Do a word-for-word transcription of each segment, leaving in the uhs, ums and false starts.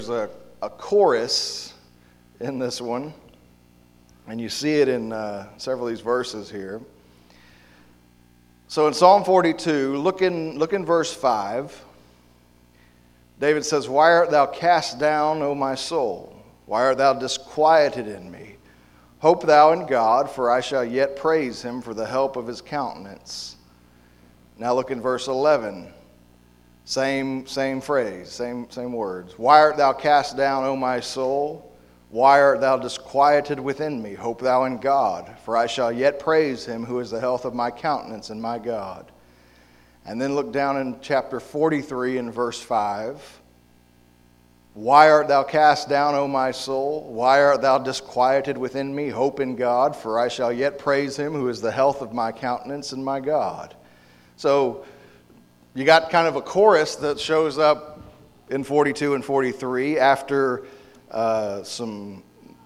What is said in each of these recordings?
There's a, a chorus in this one, and you see it in uh, several of these verses here. So in Psalm forty-two, look in, look in verse five. David says, "Why art thou cast down, O my soul? Why art thou disquieted in me? Hope thou in God, for I shall yet praise him for the help of his countenance." Now look in verse eleven. Same, same phrase, same, same words. "Why art thou cast down, O my soul? Why art thou disquieted within me? Hope thou in God, for I shall yet praise him who is the health of my countenance and my God." And then look down in chapter forty-three in verse five. "Why art thou cast down, O my soul? Why art thou disquieted within me? Hope in God, for I shall yet praise him who is the health of my countenance and my God." So you got kind of a chorus that shows up in forty-two and forty-three after uh, some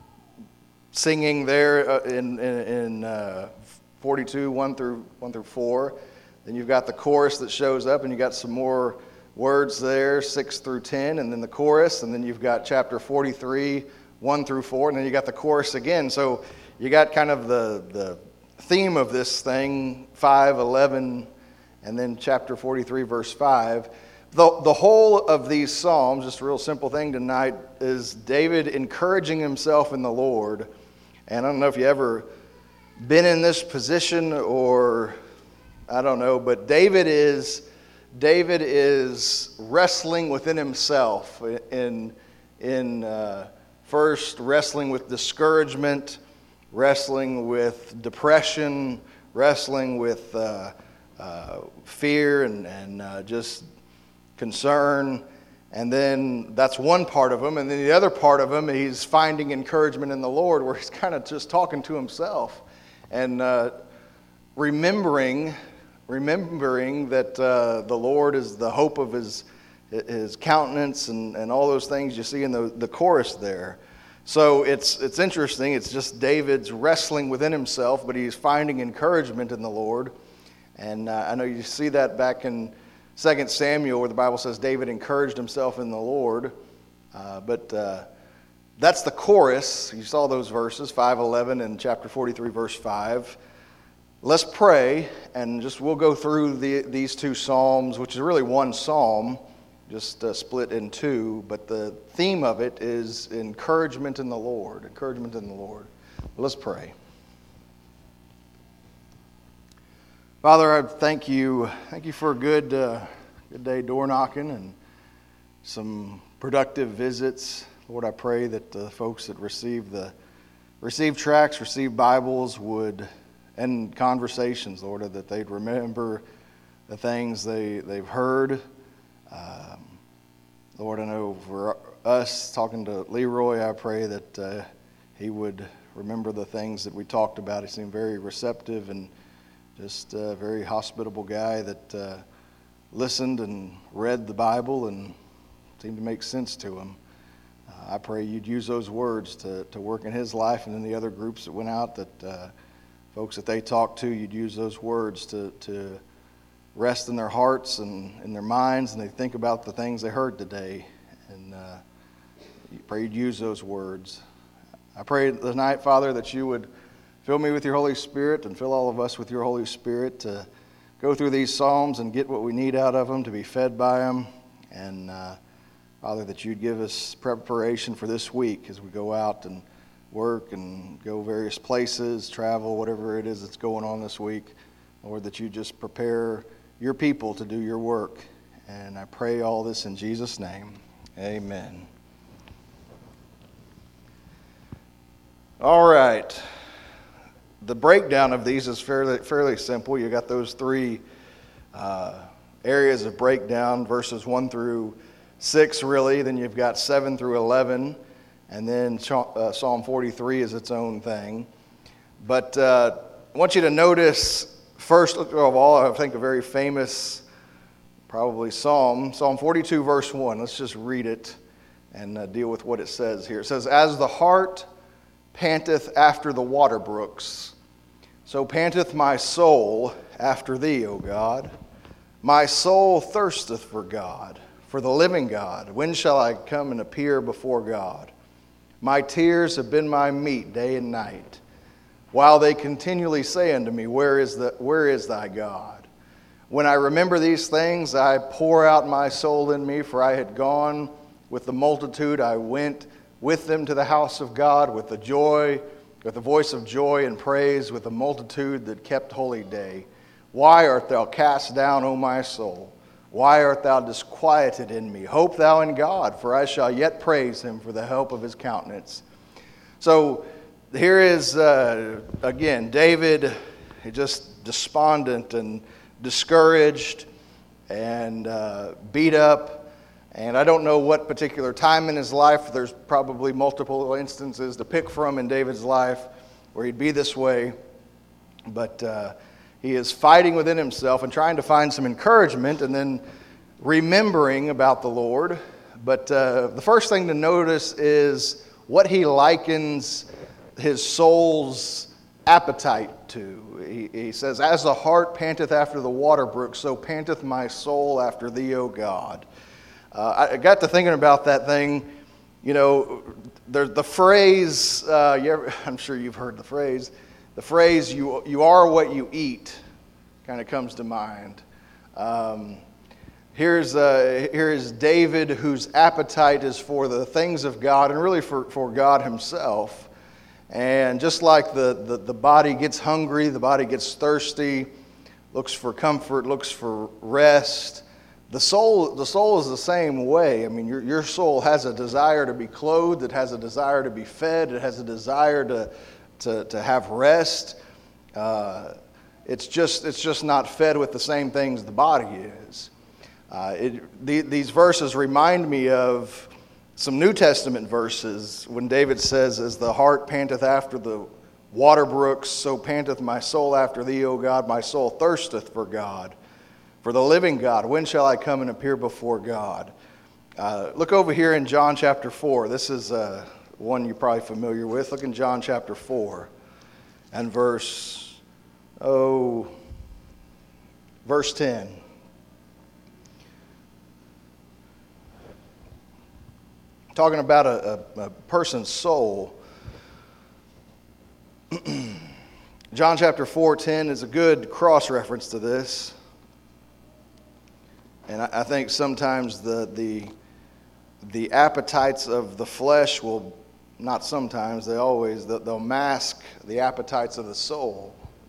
singing there uh, in, in, in uh, forty-two, one through one through four. Then you've got the chorus that shows up, and you got some more words there, six through ten, and then the chorus, and then you've got chapter forty-three, one through four, and then you got the chorus again. So you got kind of the, the theme of this thing, five, eleven, and then chapter forty-three, verse five. The, the whole of these Psalms, just a real simple thing tonight, is David encouraging himself in the Lord. And I don't know if you ever been in this position or, I don't know, but David is David is wrestling within himself in, in uh, first wrestling with discouragement, wrestling with depression, wrestling with uh, uh, fear and, and uh, just concern. And then that's one part of him. And then the other part of him, he's finding encouragement in the Lord, where he's kind of just talking to himself and uh, remembering remembering that uh, the Lord is the hope of his his countenance and, and all those things you see in the, the chorus there. So it's it's interesting. It's just David's wrestling within himself, but he's finding encouragement in the Lord. And uh, I know you see that back in Second Samuel, where the Bible says David encouraged himself in the Lord. Uh, but uh, that's the chorus. You saw those verses, five eleven and chapter forty-three, verse five. Let's pray, and just we'll go through the, these two psalms, which is really one psalm, just uh, split in two. But the theme of it is encouragement in the Lord. Encouragement in the Lord. Let's pray. Father, I thank you. Thank you for a good, uh, good day door knocking and some productive visits. Lord, I pray that the folks that receive the receive tracts, receive Bibles would, and conversations, Lord, that they'd remember the things they they've heard. Um, Lord, I know for us talking to Leroy, I pray that uh, he would remember the things that we talked about. He seemed very receptive and just a very hospitable guy that uh, listened and read the Bible and seemed to make sense to him. Uh, I pray you'd use those words to, to work in his life, and in the other groups that went out, that uh, folks that they talked to, you'd use those words to, to rest in their hearts and in their minds, and they think about the things they heard today. And uh, I pray you'd use those words. I pray tonight, Father, that you would fill me with your Holy Spirit and fill all of us with your Holy Spirit to go through these Psalms and get what we need out of them, to be fed by them. And, uh, Father, that you'd give us preparation for this week as we go out and work and go various places, travel, whatever it is that's going on this week. Lord, that you just prepare your people to do your work. And I pray all this in Jesus' name. Amen. All right. The breakdown of these is fairly fairly simple. You got those three uh, areas of breakdown, verses one through six, really. Then you've got seven through eleven, and then uh, Psalm forty-three is its own thing. But uh, I want you to notice, first of all, I think a very famous, probably Psalm, Psalm forty-two, verse one. Let's just read it and uh, deal with what it says here. It says, "As the hart panteth after the water brooks, so panteth my soul after thee, O God. My soul thirsteth for God, for the living God. When shall I come and appear before God? My tears have been my meat day and night, while they continually say unto me, Where is the where is thy God? When I remember these things, I pour out my soul in me, for I had gone with the multitude. I went with them to the house of God with the joy, with the voice of joy and praise, with the multitude that kept holy day. Why art thou cast down, O my soul? Why art thou disquieted in me? Hope thou in God, for I shall yet praise him for the help of his countenance. So here is, uh, again, David, just despondent and discouraged and uh, beat up. And I don't know what particular time in his life. There's probably multiple instances to pick from in David's life where he'd be this way. But uh, he is fighting within himself and trying to find some encouragement and then remembering about the Lord. But uh, the first thing to notice is what he likens his soul's appetite to. He, he says, As the hart panteth after the water brook, so panteth my soul after thee, O God. Uh, I got to thinking about that thing. You know, the, the phrase, uh, you ever, I'm sure you've heard the phrase, the phrase, you, you are what you eat, kind of comes to mind. Um, here's, uh, here is David, whose appetite is for the things of God and really for, for God himself. And just like the, the, the body gets hungry, the body gets thirsty, looks for comfort, looks for rest, the soul, the soul is the same way. I mean, your, your soul has a desire to be clothed, it has a desire to be fed, it has a desire to, to, to have rest. Uh, it's just it's just not fed with the same things the body is. Uh, it, the, these verses remind me of some New Testament verses when David says, As the hart panteth after the water brooks, so panteth my soul after thee, O God. My soul thirsteth for God, for the living God. When shall I come and appear before God? Uh, look over here in John chapter four. This is uh, one you're probably familiar with. Look in John chapter four and verse, oh, verse ten. Talking about a, a, a person's soul. John chapter four, ten is a good cross-reference to this. And I, I think sometimes the, the, the appetites of the flesh will, not sometimes, they always, they'll mask the appetites of the soul.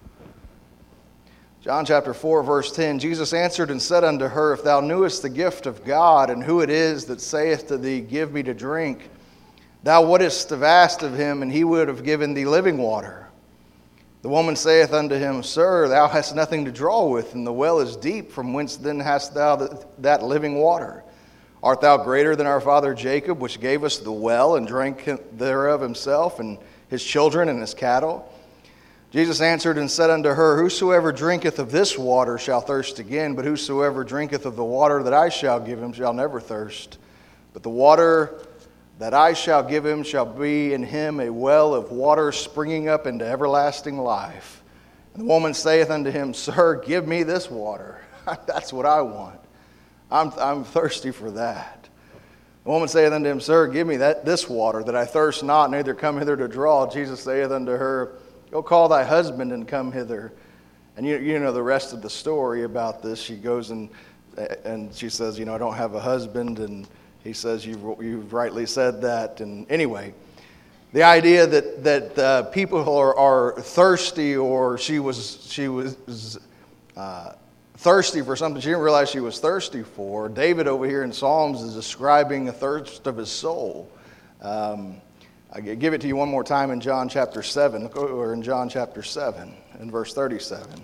John chapter four, verse ten, Jesus answered and said unto her, If thou knewest the gift of God, and who it is that saith to thee, Give me to drink, thou wouldest have asked of him, and he would have given thee living water. The woman saith unto him, Sir, thou hast nothing to draw with, and the well is deep. From whence then hast thou that living water? Art thou greater than our father Jacob, which gave us the well, and drank thereof himself, and his children, and his cattle? Jesus answered and said unto her, Whosoever drinketh of this water shall thirst again, but whosoever drinketh of the water that I shall give him shall never thirst. But the water that I shall give him shall be in him a well of water springing up into everlasting life. And the woman saith unto him, Sir, give me this water. That's what I want. I'm, I'm thirsty for that. The woman saith unto him, Sir, give me that this water, that I thirst not, neither come hither to draw. Jesus saith unto her, Go call thy husband and come hither. And you, you know the rest of the story about this. She goes and and she says, you know, I don't have a husband. And he says, you've, you've rightly said that. And anyway, the idea that, that uh, people are, are thirsty, or she was, she was uh, thirsty for something she didn't realize she was thirsty for. David over here in Psalms is describing a thirst of his soul. Um I give it to you one more time in John chapter seven. Look over in John chapter seven in verse thirty-seven.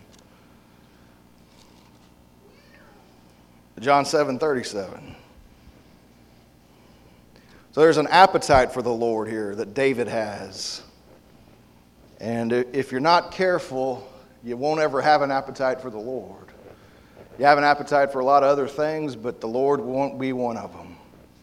John seven thirty-seven. So there's an appetite for the Lord here that David has. And if you're not careful, you won't ever have an appetite for the Lord. You have an appetite for a lot of other things, but the Lord won't be one of them.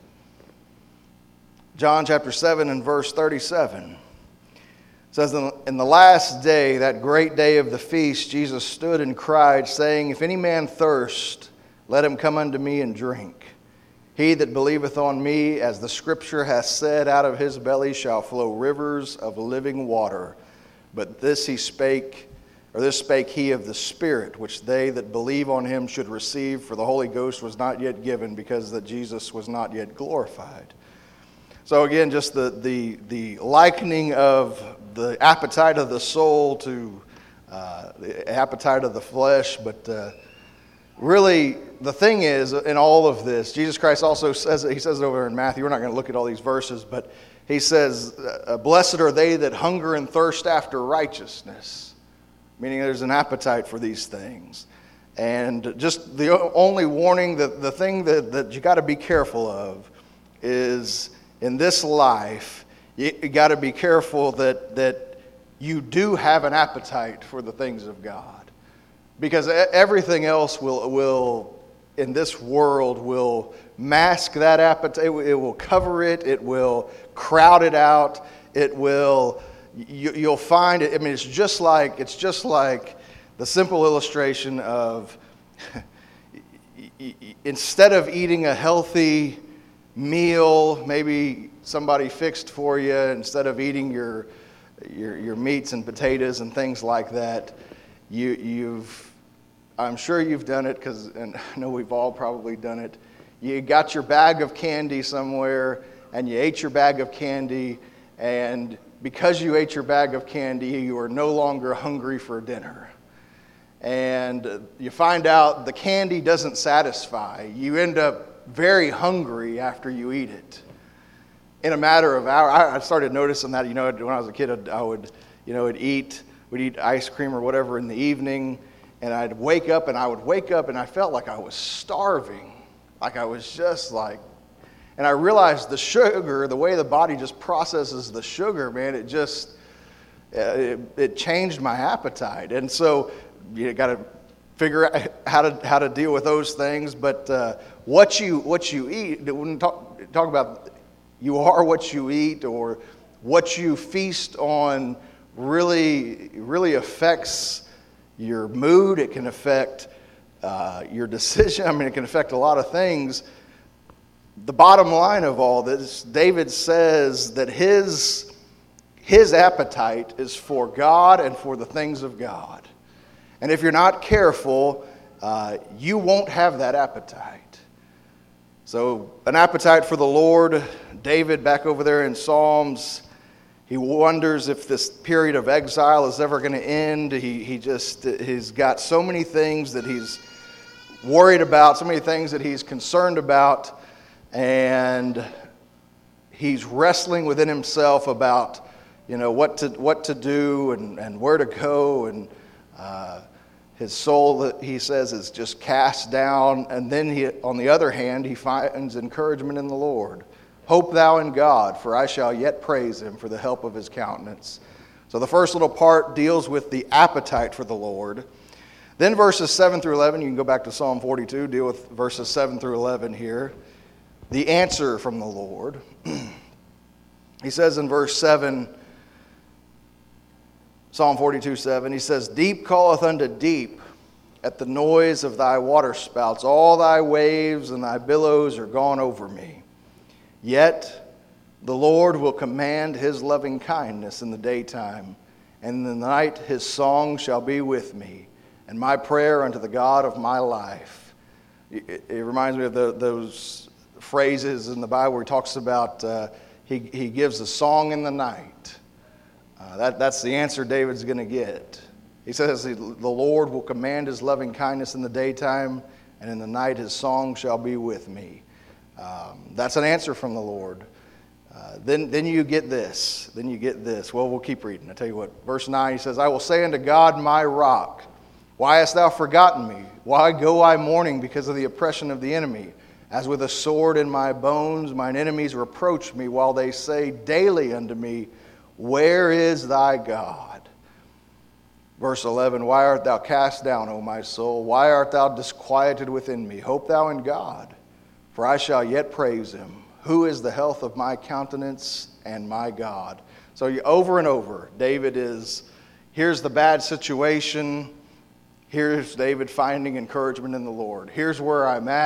John chapter seven and verse thirty-seven says, In the last day, that great day of the feast, Jesus stood and cried, saying, If any man thirst, let him come unto me and drink. He that believeth on me, as the scripture hath said, out of his belly shall flow rivers of living water. But this he spake, or this spake he of the Spirit, which they that believe on him should receive, for the Holy Ghost was not yet given, because that Jesus was not yet glorified. So again, just the the, the likening of the appetite of the soul to uh, the appetite of the flesh, but uh, really, the thing is, in all of this, Jesus Christ also says, he says it over in Matthew, we're not going to look at all these verses, but he says, blessed are they that hunger and thirst after righteousness, meaning there's an appetite for these things. And just the only warning, that the thing that, that you got to be careful of is, in this life, you, you got to be careful that, that you do have an appetite for the things of God. Because everything else will, will in this world, will mask that appetite. It will cover it. It will crowd it out. It will. You, you'll find it. I mean, it's just like it's just like the simple illustration of instead of eating a healthy meal, maybe somebody fixed for you, instead of eating your your, your meats and potatoes and things like that, you you've. I'm sure you've done it, because, and I know we've all probably done it. You got your bag of candy somewhere, and you ate your bag of candy, and because you ate your bag of candy, you are no longer hungry for dinner. And you find out the candy doesn't satisfy. You end up very hungry after you eat it. In a matter of hours, I started noticing that, you know, when I was a kid, I would, you know, would eat, would eat ice cream or whatever in the evening. And I'd wake up, and I would wake up, and I felt like I was starving. Like I was just like, and I realized the sugar, the way the body just processes the sugar, man, it just, it, it changed my appetite. And so you got to figure out how to how to deal with those things. But uh, what you what you eat, when talk talk about you are what you eat, or what you feast on, really really affects your mood. It can affect uh, your decision. I mean, it can affect a lot of things. The bottom line of all this, David says that his, his appetite is for God and for the things of God. And if you're not careful, uh, you won't have that appetite. So, an appetite for the Lord. David, back over there in Psalms, he wonders if this period of exile is ever going to end. He he just, he's got so many things that he's worried about, so many things that he's concerned about, and he's wrestling within himself about, you know, what to what to do and, and where to go, and uh, his soul, that he says, is just cast down. And then he, on the other hand, he finds encouragement in the Lord. Hope thou in God, for I shall yet praise him for the help of his countenance. So the first little part deals with the appetite for the Lord. Then verses seven through eleven, you can go back to Psalm forty-two, deal with verses seven through eleven here. The answer from the Lord. He says in verse seven, Psalm forty-two, seven, he says, deep calleth unto deep at the noise of thy waterspouts. All thy waves and thy billows are gone over me. Yet the Lord will command his loving kindness in the daytime, and in the night his song shall be with me, and my prayer unto the God of my life. It, it reminds me of the, those phrases in the Bible where he talks about uh, he, he gives a song in the night. Uh, that, that's the answer David's going to get. He says the Lord will command his loving kindness in the daytime, and in the night his song shall be with me. Um, that's an answer from the Lord. Uh, then, then you get this. Then you get this. Well, we'll keep reading. I tell you what. Verse nine, he says, I will say unto God, my rock, why hast thou forgotten me? Why go I mourning because of the oppression of the enemy? As with a sword in my bones, mine enemies reproach me, while they say daily unto me, where is thy God? Verse eleven, why art thou cast down, O my soul? Why art thou disquieted within me? Hope thou in God, for I shall yet praise him, who is the health of my countenance and my God. So you, over and over, David is, here's the bad situation. Here's David finding encouragement in the Lord. Here's where I'm at.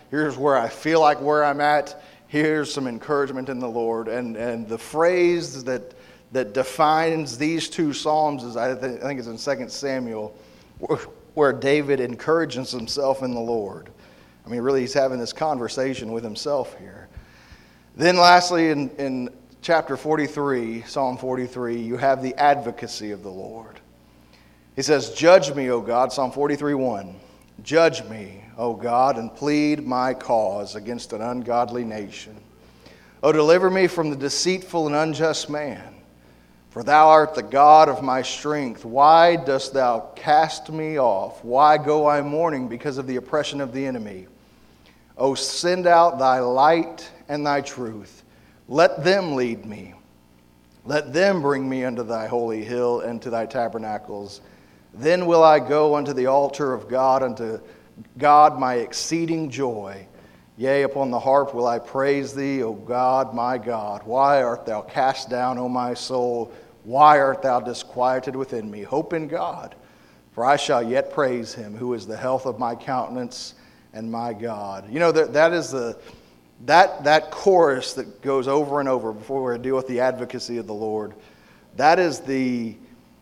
here's where I feel like where I'm at. Here's some encouragement in the Lord. And and the phrase that that defines these two Psalms is, I, th- I think it's in Second Samuel, where, where David encourages himself in the Lord. I mean, really, he's having this conversation with himself here. Then lastly, in, in chapter forty-three, Psalm forty-three, you have the advocacy of the Lord. He says, judge me, O God, Psalm forty-three one. Judge me, O God, and plead my cause against an ungodly nation. O deliver me from the deceitful and unjust man. For thou art the God of my strength. Why dost thou cast me off? Why go I mourning because of the oppression of the enemy? O send out thy light and thy truth. Let them lead me. Let them bring me unto thy holy hill and to thy tabernacles. Then will I go unto the altar of God, unto God my exceeding joy. Yea, upon the harp will I praise thee, O God, my God. Why art thou cast down, O my soul? Why art thou disquieted within me? Hope in God, for I shall yet praise him, who is the health of my countenance and my God. You know, that, that is the that that chorus that goes over and over before we deal with the advocacy of the Lord. That is the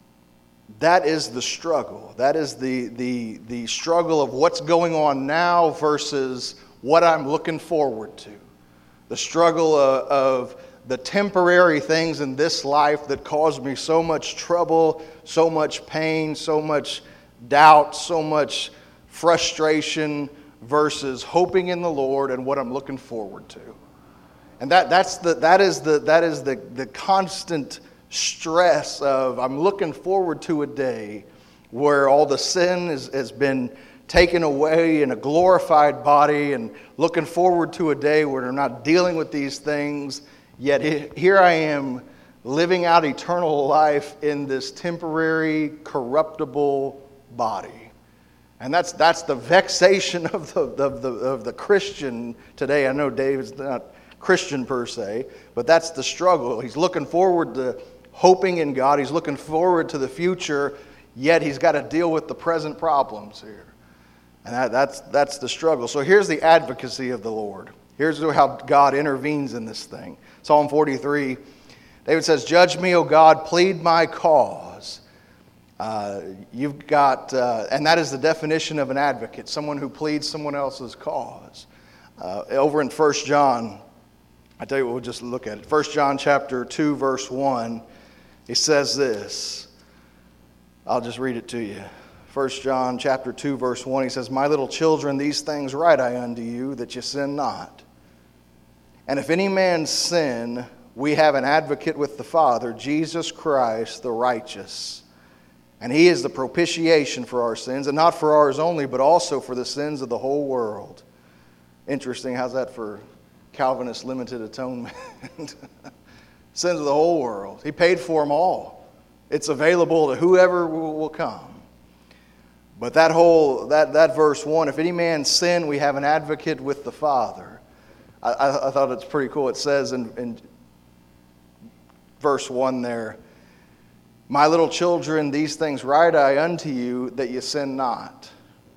that is the struggle. That is the the the struggle of what's going on now versus what I'm looking forward to. The struggle of, of the temporary things in this life that cause me so much trouble, so much pain, so much doubt, so much frustration, versus hoping in the Lord and what I'm looking forward to. And that that's the that is the that is the, the constant stress of, I'm looking forward to a day where all the sin is, has been taken away in a glorified body, and looking forward to a day where I'm not dealing with these things. Yet here I am living out eternal life in this temporary, corruptible body. And that's that's the vexation of the, of the, of the Christian today. I know David's not Christian per se, but that's the struggle. He's looking forward to hoping in God. He's looking forward to the future, yet he's got to deal with the present problems here. And that, that's that's the struggle. So here's the advocacy of the Lord. Here's how God intervenes in this thing. Psalm forty-three, David says, judge me, O God, plead my cause. Uh, you've got, uh, and that is the definition of an advocate, someone who pleads someone else's cause. Uh, over in First John, I tell you what, we'll just look at it. First John chapter two, verse one, he says this. I'll just read it to you. First John chapter two, verse one, he says, my little children, these things write I unto you, that you sin not. And if any man sin, we have an advocate with the Father, Jesus Christ the righteous. And he is the propitiation for our sins, and not for ours only, but also for the sins of the whole world. Interesting, how's that for Calvinist limited atonement? Sins of the whole world. He paid for them all. It's available to whoever will come. But that whole, that, that verse one, if any man sin, we have an advocate with the Father. I, I, I thought it's pretty cool. It says in, in verse one there, my little children, these things write I unto you, that you sin not.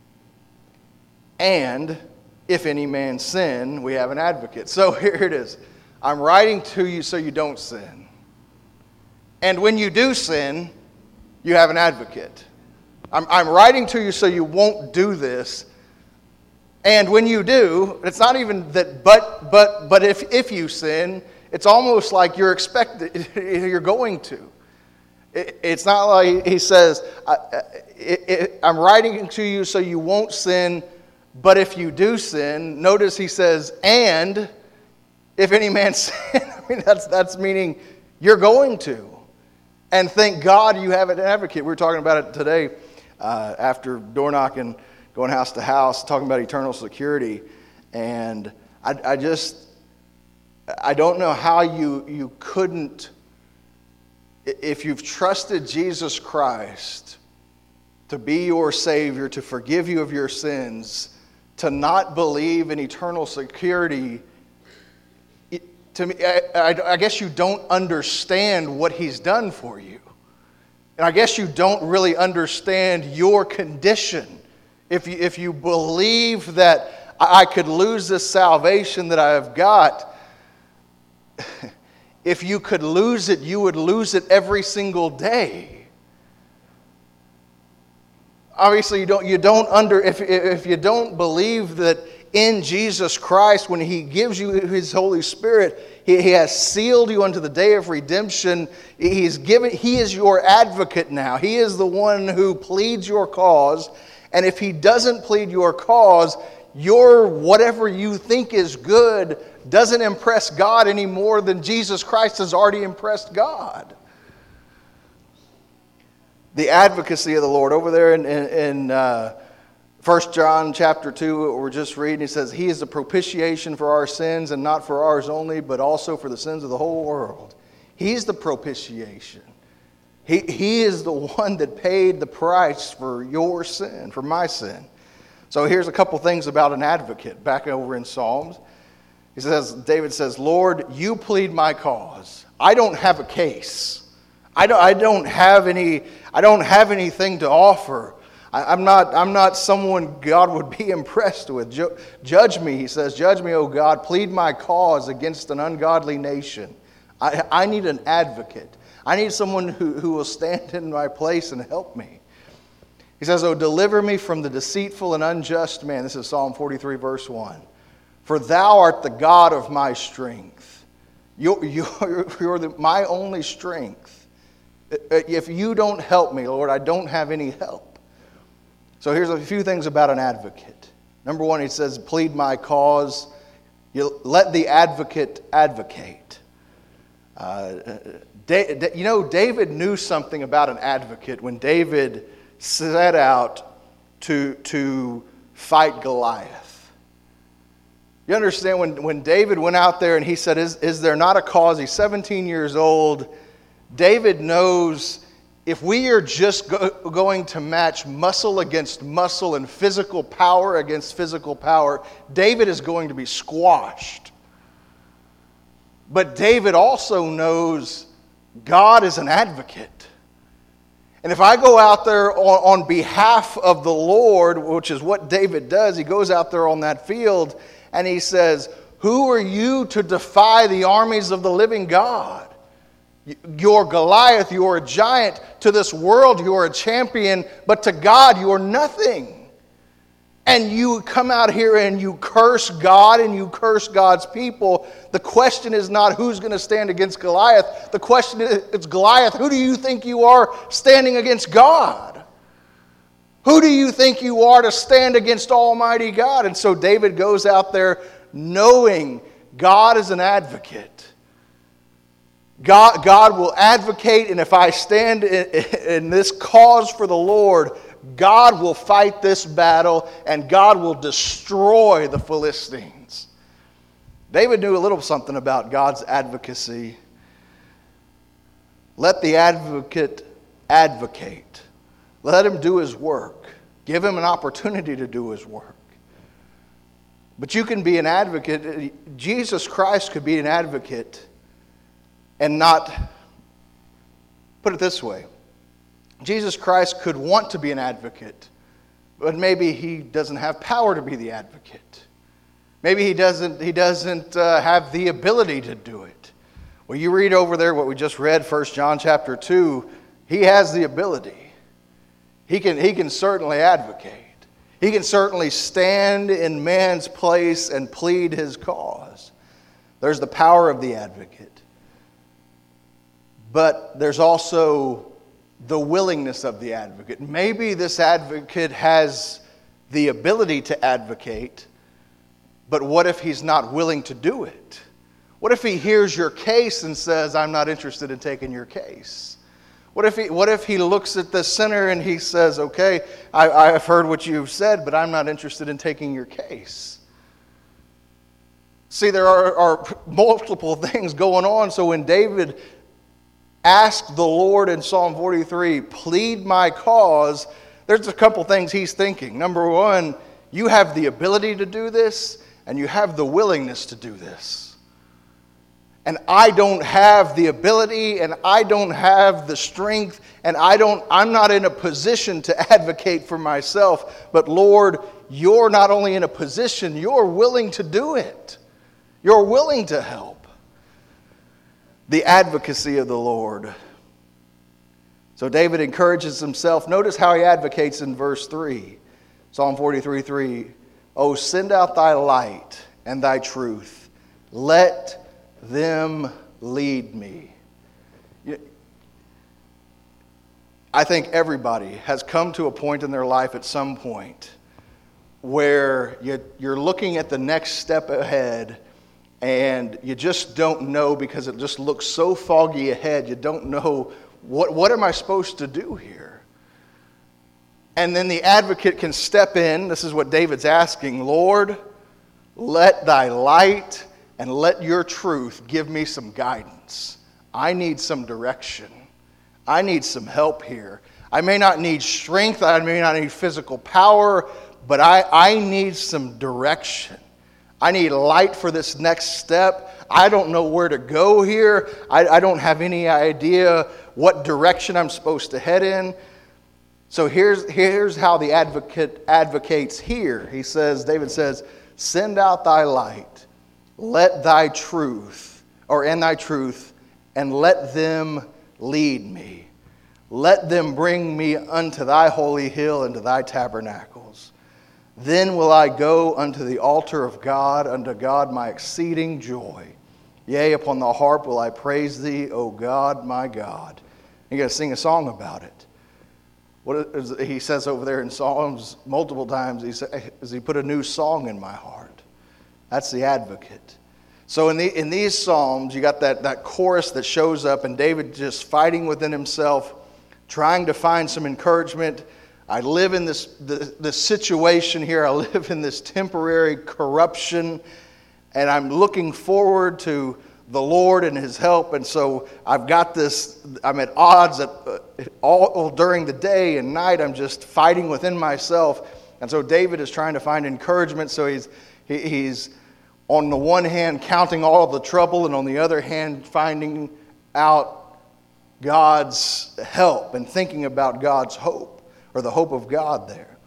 And if any man sin, we have an advocate. So here it is. I'm writing to you so you don't sin. And when you do sin, you have an advocate. I'm, I'm writing to you so you won't do this. And when you do, it's not even that, but but but if if you sin, it's almost like you're expected, you're going to. It, it's not like he says, I, it, it, I'm writing to you so you won't sin, but if you do sin, notice he says, and if any man sin, I mean, that's that's meaning you're going to. And thank God you have an advocate. We were talking about it today uh, after door knocking, going house to house, talking about eternal security. And I, I just, I don't know how you, you couldn't, if you've trusted Jesus Christ to be your Savior, to forgive you of your sins, to not believe in eternal security. To me, I, I, I guess you don't understand what He's done for you. And I guess you don't really understand your condition. If you, if you believe that I could lose this salvation that I have got. If you could lose it, you would lose it every single day. Obviously, you don't, you don't under, if, if you don't believe that in Jesus Christ, when He gives you His Holy Spirit, He, he has sealed you unto the day of redemption. He's given, He is your advocate now. He is the one who pleads your cause. And if He doesn't plead your cause, your whatever you think is good doesn't impress God any more than Jesus Christ has already impressed God. The advocacy of the Lord. Over there in, in, in uh, First John chapter two, what we're just reading, he says, He is the propitiation for our sins, and not for ours only, but also for the sins of the whole world. He's the propitiation. He, he is the one that paid the price for your sin, for my sin. So here's a couple things about an advocate. Back over in Psalms, he says, David says, Lord, you plead my cause. I don't have a case. I don't, I don't have any, I don't have anything to offer. I, I'm not, I'm not someone God would be impressed with. Ju- judge me, he says, judge me, O God, plead my cause against an ungodly nation. I, I need an advocate. I need someone who, who will stand in my place and help me. He says, oh, deliver me from the deceitful and unjust man. This is Psalm forty-three, verse one. For thou art the God of my strength. You're, you're, you're the, my only strength. If you don't help me, Lord, I don't have any help. So here's a few things about an advocate. Number one, he says, plead my cause. You let the advocate advocate. Uh, you know, David knew something about an advocate when David set out to, to fight Goliath. You understand, when, when David went out there and he said, is, is there not a cause? He's seventeen years old. David knows if we are just go, going to match muscle against muscle and physical power against physical power, David is going to be squashed. But David also knows God is an advocate. And if I go out there on, on behalf of the Lord, which is what David does, he goes out there on that field and he says, who are you to defy the armies of the living God? You're Goliath, you're a giant. To this world, you're a champion, but to God, you're nothing. And you come out here and you curse God and you curse God's people. The question is not who's going to stand against Goliath. The question is, it's Goliath, who do you think you are standing against God? Who do you think you are to stand against Almighty God? And so David goes out there knowing God is an advocate. God, God will advocate, and if I stand in, in this cause for the Lord, God will fight this battle, and God will destroy the Philistines. David knew a little something about God's advocacy. Let the advocate advocate. Let him do his work. Give him an opportunity to do his work. But you can be an advocate. Jesus Christ could be an advocate and not, put it this way, Jesus Christ could want to be an advocate, but maybe he doesn't have power to be the advocate. Maybe he doesn't, he doesn't uh, have the ability to do it. Well, you read over there what we just read, First John chapter two, he has the ability. He can, he can certainly advocate. He can certainly stand in man's place and plead his cause. There's the power of the advocate. But there's also the willingness of the advocate. Maybe this advocate has the ability to advocate, but what if he's not willing to do it? What if he hears your case and says, I'm not interested in taking your case? What if he, what if he looks at the sinner and he says, okay, I, I've heard what you've said, but I'm not interested in taking your case? See, there are, are multiple things going on. So when David ask the Lord in Psalm forty-three, plead my cause, there's a couple things he's thinking. Number one, you have the ability to do this, and you have the willingness to do this. and I don't have the ability, and I don't have the strength, and I don't, I'm not in a position to advocate for myself. But Lord, you're not only in a position, you're willing to do it. You're willing to help. The advocacy of the Lord. So David encourages himself. Notice how he advocates in verse three. Psalm forty-three three. Oh, send out thy light and thy truth. Let them lead me. I think everybody has come to a point in their life at some point where you're looking at the next step ahead and you just don't know because it just looks so foggy ahead. You don't know, what, what am I supposed to do here? And then the advocate can step in. This is what David's asking. Lord, let thy light and let your truth give me some guidance. I need some direction. I need some help here. I may not need strength. I may not need physical power, but I, I need some direction. I need light for this next step. I don't know where to go here. I, I don't have any idea what direction I'm supposed to head in. So here's, here's how the advocate advocates here. He says, David says, send out thy light, let thy truth, or in thy truth, and let them lead me. Let them bring me unto thy holy hill and to thy tabernacles. Then will I go unto the altar of God, unto God my exceeding joy. Yea, upon the harp will I praise thee, O God, my God. You got to sing a song about it. What is, he says over there in Psalms multiple times, he says, he put a new song in my heart. That's the advocate. So in, the, in these Psalms, you got that, that chorus that shows up, and David just fighting within himself, trying to find some encouragement. I live in this, this, this situation here. I live in this temporary corruption, and I'm looking forward to the Lord and His help. And so I've got this, I'm at odds at, uh, all during the day and night. I'm just fighting within myself. And so David is trying to find encouragement. So he's he, he's on the one hand counting all of the trouble, and on the other hand finding out God's help and thinking about God's hope, or the hope of God there.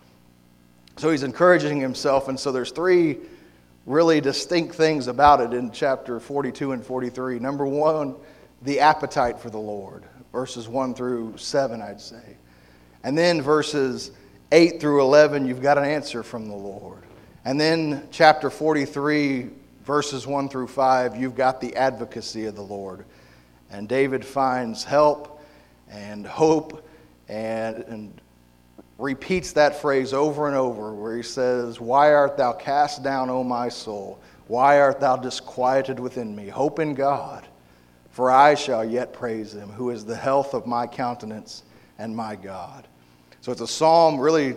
So he's encouraging himself, and so there's three really distinct things about it in chapter forty-two and forty-three. Number one, the appetite for the Lord, verses one through seven, I'd say. And then verses eight through eleven, you've got an answer from the Lord. And then chapter forty-three, verses one through five, you've got the advocacy of the Lord. And David finds help and hope and, and repeats that phrase over and over, where he says, why art thou cast down, O my soul? Why art thou disquieted within me? Hope in God, for I shall yet praise him, who is the health of my countenance and my God. So it's a psalm, really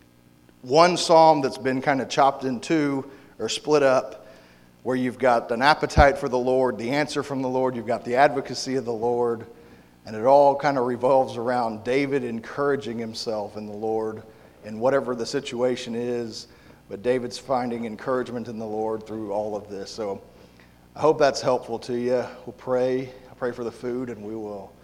one psalm that's been kind of chopped in two or split up, where you've got an appetite for the Lord, the answer from the Lord, you've got the advocacy of the Lord, and it all kind of revolves around David encouraging himself in the Lord in whatever the situation is. But David's finding encouragement in the Lord through all of this. So I hope that's helpful to you. We'll pray. I'll pray for the food, and we will